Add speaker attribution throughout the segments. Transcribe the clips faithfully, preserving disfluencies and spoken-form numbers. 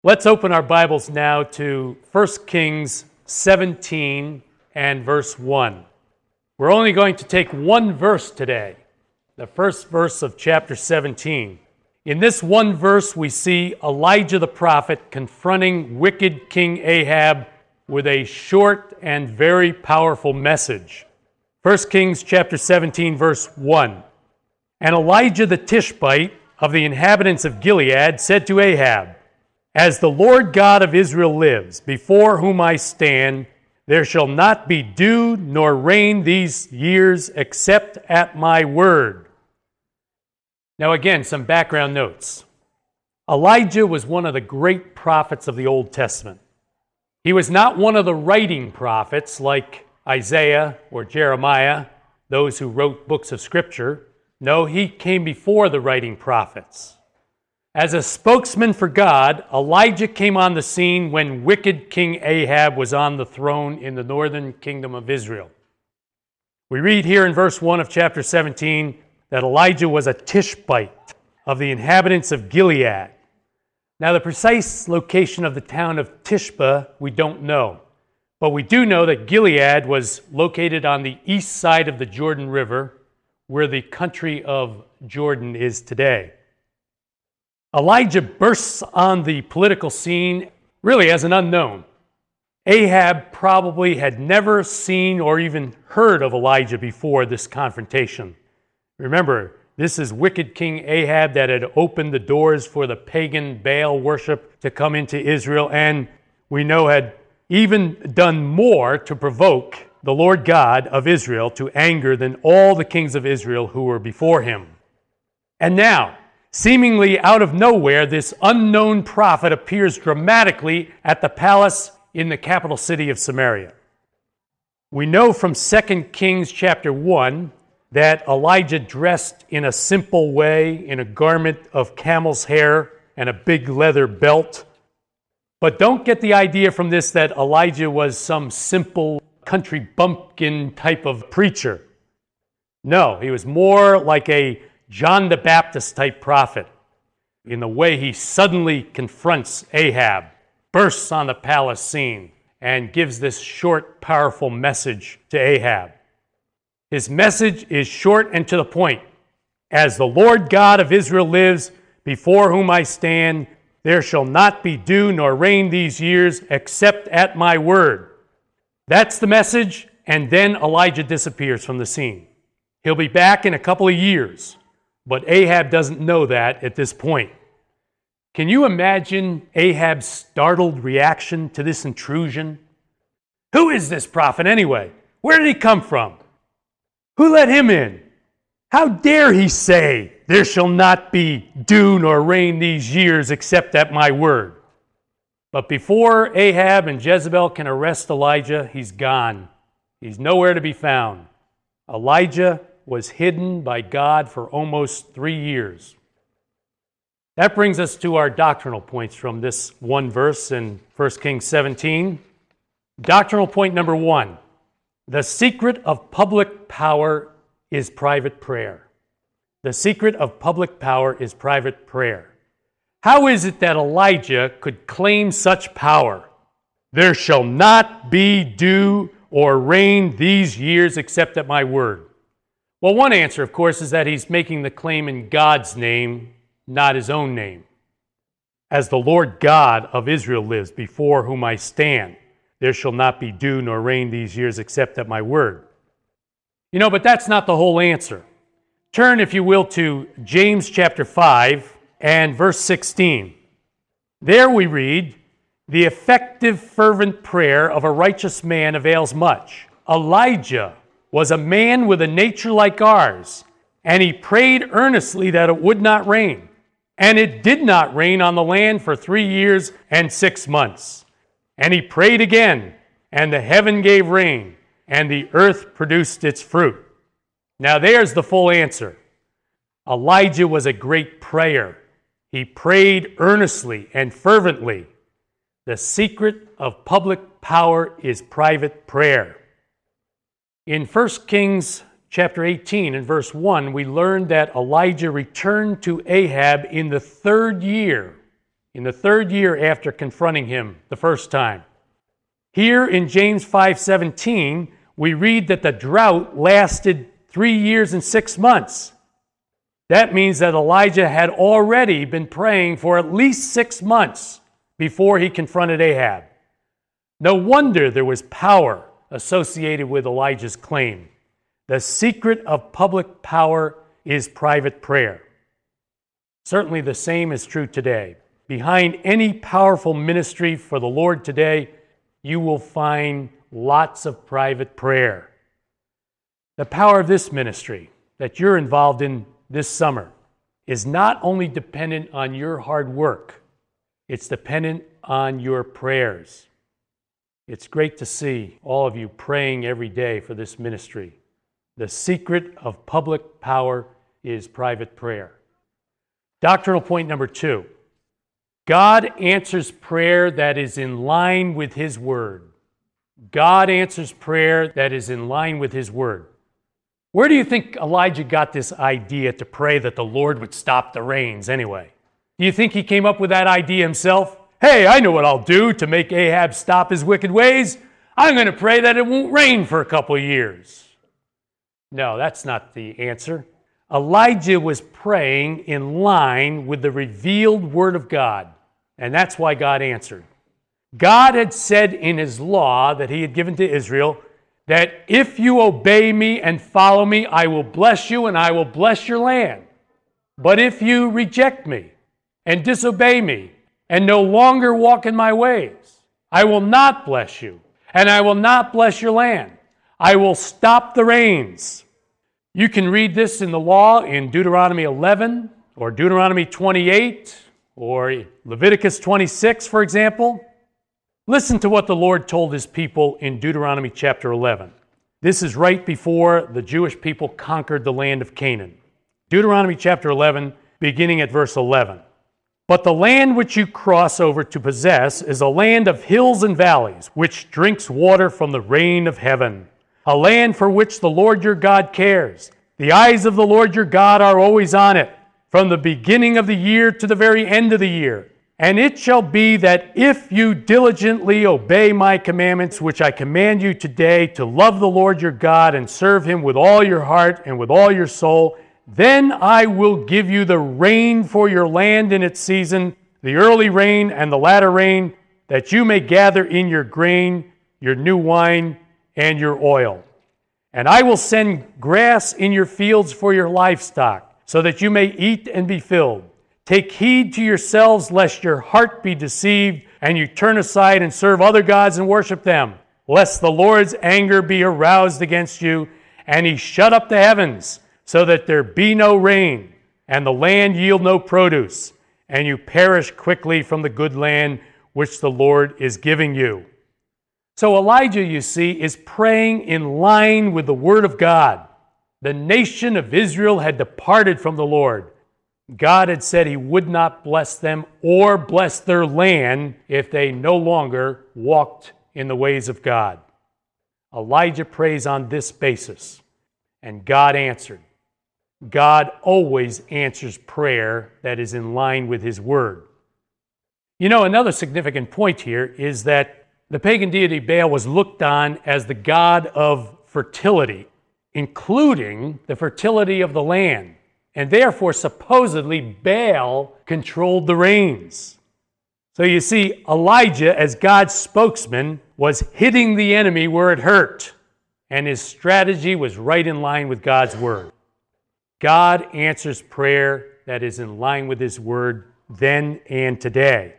Speaker 1: Let's open our Bibles now to First Kings seventeen and verse one. We're only going to take one verse today, the first verse of chapter seventeen. In this one verse, we see Elijah the prophet confronting wicked King Ahab with a short and very powerful message. First Kings chapter seventeen, verse one. And Elijah the Tishbite of the inhabitants of Gilead said to Ahab, "As the Lord God of Israel lives, before whom I stand, there shall not be dew nor rain these years except at my word." Now again, some background notes. Elijah was one of the great prophets of the Old Testament. He was not one of the writing prophets like Isaiah or Jeremiah, those who wrote books of Scripture. No, he came before the writing prophets. As a spokesman for God, Elijah came on the scene when wicked King Ahab was on the throne in the northern kingdom of Israel. We read here in verse one of chapter seventeen that Elijah was a Tishbite of the inhabitants of Gilead. Now, the precise location of the town of Tishba, we don't know. But we do know that Gilead was located on the east side of the Jordan River, where the country of Jordan is today. Elijah bursts on the political scene really as an unknown. Ahab probably had never seen or even heard of Elijah before this confrontation. Remember, this is wicked King Ahab that had opened the doors for the pagan Baal worship to come into Israel, and we know had even done more to provoke the Lord God of Israel to anger than all the kings of Israel who were before him. And now, seemingly out of nowhere, this unknown prophet appears dramatically at the palace in the capital city of Samaria. We know from Second Kings chapter one that Elijah dressed in a simple way, in a garment of camel's hair and a big leather belt. But don't get the idea from this that Elijah was some simple country bumpkin type of preacher. No, he was more like a John the Baptist type prophet in the way he suddenly confronts Ahab, bursts on the palace scene, and gives this short, powerful message to Ahab. His message is short and to the point. "As the Lord God of Israel lives, before whom I stand, there shall not be dew nor rain these years except at my word." That's the message, and then Elijah disappears from the scene. He'll be back in a couple of years. But Ahab doesn't know that at this point. Can you imagine Ahab's startled reaction to this intrusion? Who is this prophet anyway? Where did he come from? Who let him in? How dare he say, "There shall not be dew nor rain these years except at my word"? But before Ahab and Jezebel can arrest Elijah, he's gone. He's nowhere to be found. Elijah was hidden by God for almost three years. That brings us to our doctrinal points from this one verse in First Kings seventeen. Doctrinal point number one: the secret of public power is private prayer. The secret of public power is private prayer. How is it that Elijah could claim such power? "There shall not be dew or rain these years except at my word." Well, one answer, of course, is that he's making the claim in God's name, not his own name. "As the Lord God of Israel lives, before whom I stand, there shall not be dew nor rain these years except at my word." You know, but that's not the whole answer. Turn, if you will, to James chapter five and verse sixteen. There we read, "The effective, fervent prayer of a righteous man avails much. Elijah was a man with a nature like ours, and he prayed earnestly that it would not rain. And it did not rain on the land for three years and six months. And he prayed again, and the heaven gave rain, and the earth produced its fruit." Now there's the full answer. Elijah was a great prayer. He prayed earnestly and fervently. The secret of public power is private prayer. In First Kings chapter eighteen and verse one, we learn that Elijah returned to Ahab in the third year in the third year after confronting him the first time. Here in James five seventeen, we read that the drought lasted three years and six months. That means that Elijah had already been praying for at least six months before he confronted Ahab. No wonder there was power associated with Elijah's claim. The secret of public power is private prayer. Certainly the same is true today. Behind any powerful ministry for the Lord today, you will find lots of private prayer. The power of this ministry that you're involved in this summer is not only dependent on your hard work, it's dependent on your prayers. It's great to see all of you praying every day for this ministry. The secret of public power is private prayer. Doctrinal point number two. God answers prayer that is in line with His Word. God answers prayer that is in line with His Word. Where do you think Elijah got this idea to pray that the Lord would stop the rains anyway? Do you think he came up with that idea himself? Hey, I know what I'll do to make Ahab stop his wicked ways. I'm going to pray that it won't rain for a couple of years. No, that's not the answer. Elijah was praying in line with the revealed Word of God, and that's why God answered. God had said in His law that He had given to Israel that if you obey me and follow me, I will bless you and I will bless your land. But if you reject me and disobey me and no longer walk in my ways, I will not bless you and I will not bless your land. I will stop the rains. You can read this in the law in Deuteronomy eleven or Deuteronomy twenty-eight or Leviticus twenty-six, for example. Listen to what the Lord told His people in Deuteronomy chapter eleven. This is right before the Jewish people conquered the land of Canaan. Deuteronomy chapter eleven, beginning at verse eleven. But the land which you cross over to possess is a land of hills and valleys, which drinks water from the rain of heaven. A land for which the Lord your God cares. The eyes of the Lord your God are always on it, from the beginning of the year to the very end of the year. And it shall be that if you diligently obey my commandments, which I command you today, to love the Lord your God and serve Him with all your heart and with all your soul, then I will give you the rain for your land in its season, the early rain and the latter rain, that you may gather in your grain, your new wine, and your oil. And I will send grass in your fields for your livestock, so that you may eat and be filled. Take heed to yourselves, lest your heart be deceived, and you turn aside and serve other gods and worship them, lest the Lord's anger be aroused against you, and He shut up the heavens, so that there be no rain, and the land yield no produce, and you perish quickly from the good land which the Lord is giving you. So Elijah, you see, is praying in line with the Word of God. The nation of Israel had departed from the Lord. God had said He would not bless them or bless their land if they no longer walked in the ways of God. Elijah prays on this basis, and God answered. God always answers prayer that is in line with His Word. You know, another significant point here is that the pagan deity Baal was looked on as the god of fertility, including the fertility of the land. And therefore, supposedly, Baal controlled the rains. So you see, Elijah, as God's spokesman, was hitting the enemy where it hurt. And his strategy was right in line with God's Word. God answers prayer that is in line with His Word then and today.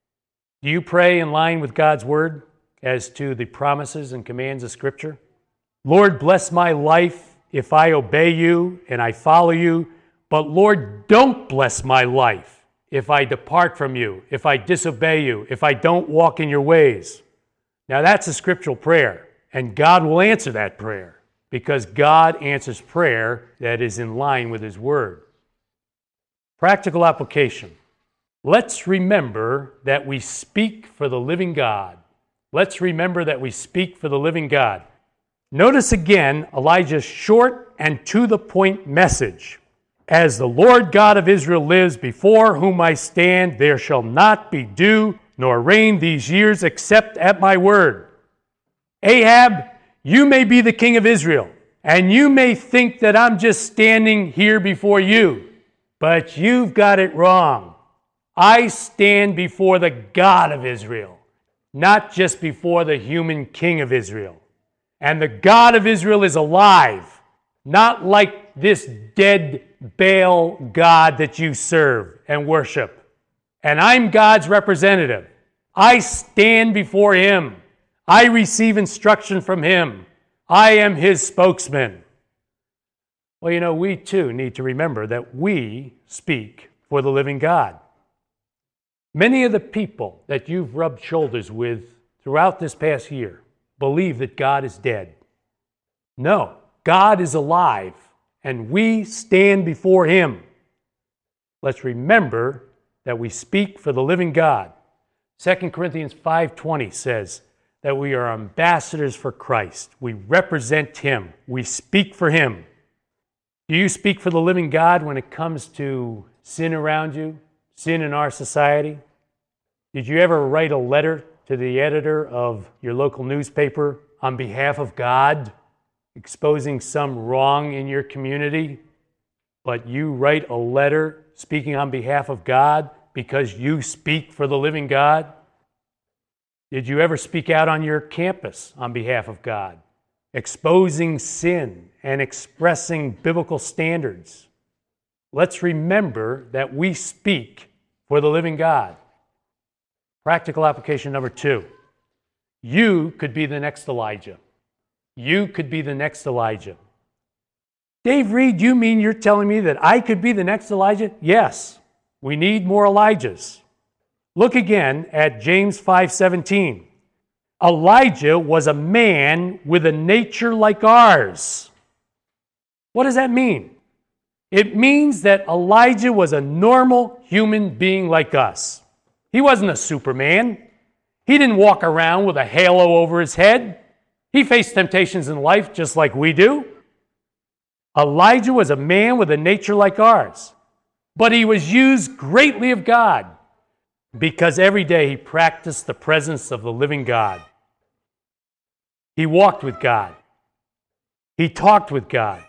Speaker 1: Do you pray in line with God's Word as to the promises and commands of Scripture? Lord, bless my life if I obey you and I follow you, but Lord, don't bless my life if I depart from you, if I disobey you, if I don't walk in your ways. Now that's a scriptural prayer, and God will answer that prayer because God answers prayer that is in line with His Word. Practical application. Let's remember that we speak for the living God. Let's remember that we speak for the living God. Notice again Elijah's short and to-the-point message. As the Lord God of Israel lives, before whom I stand, there shall not be dew nor rain these years except at my word. Ahab, you may be the king of Israel, and you may think that I'm just standing here before you, but you've got it wrong. I stand before the God of Israel, not just before the human king of Israel. And the God of Israel is alive, not like this dead Baal God that you serve and worship. And I'm God's representative. I stand before him. I receive instruction from him. I am his spokesman. Well, you know, we too need to remember that we speak for the living God. Many of the people that you've rubbed shoulders with throughout this past year believe that God is dead. No, God is alive, and we stand before him. Let's remember that we speak for the living God. Second Corinthians five twenty says that we are ambassadors for Christ. We represent him. We speak for him. Do you speak for the living God when it comes to sin around you, sin in our society? Did you ever write a letter to the editor of your local newspaper on behalf of God, exposing some wrong in your community, but you write a letter speaking on behalf of God because you speak for the living God? Did you ever speak out on your campus on behalf of God, exposing sin and expressing biblical standards? Let's remember that we speak for the living God. Practical application number two. You could be the next Elijah. You could be the next Elijah. Dave Reed, you mean you're telling me that I could be the next Elijah? Yes, we need more Elijahs. Look again at James five seventeen. Elijah was a man with a nature like ours. What does that mean? It means that Elijah was a normal human being like us. He wasn't a Superman. He didn't walk around with a halo over his head. He faced temptations in life just like we do. Elijah was a man with a nature like ours, but he was used greatly of God because every day he practiced the presence of the living God. He walked with God. He talked with God.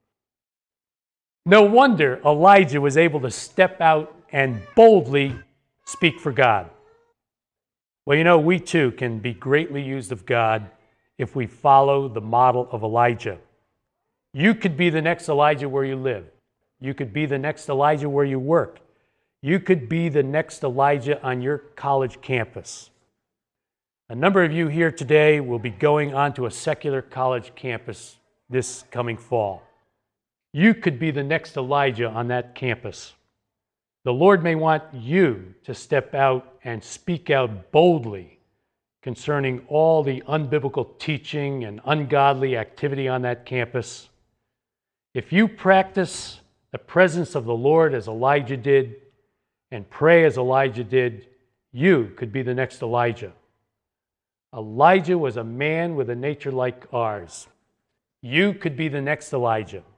Speaker 1: No wonder Elijah was able to step out and boldly speak for God. Well, you know, we too can be greatly used of God if we follow the model of Elijah. You could be the next Elijah where you live. You could be the next Elijah where you work. You could be the next Elijah on your college campus. A number of you here today will be going onto a secular college campus this coming fall. You could be the next Elijah on that campus. The Lord may want you to step out and speak out boldly concerning all the unbiblical teaching and ungodly activity on that campus. If you practice the presence of the Lord as Elijah did and pray as Elijah did, you could be the next Elijah. Elijah was a man with a nature like ours. You could be the next Elijah.